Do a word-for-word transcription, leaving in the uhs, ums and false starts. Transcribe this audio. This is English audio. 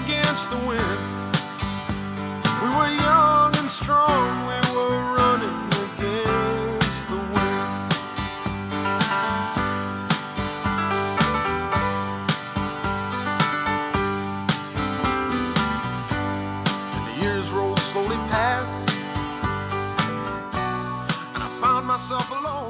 against the wind. We were young and strong, we were running against the wind. And the years rolled slowly past, and I found myself alone.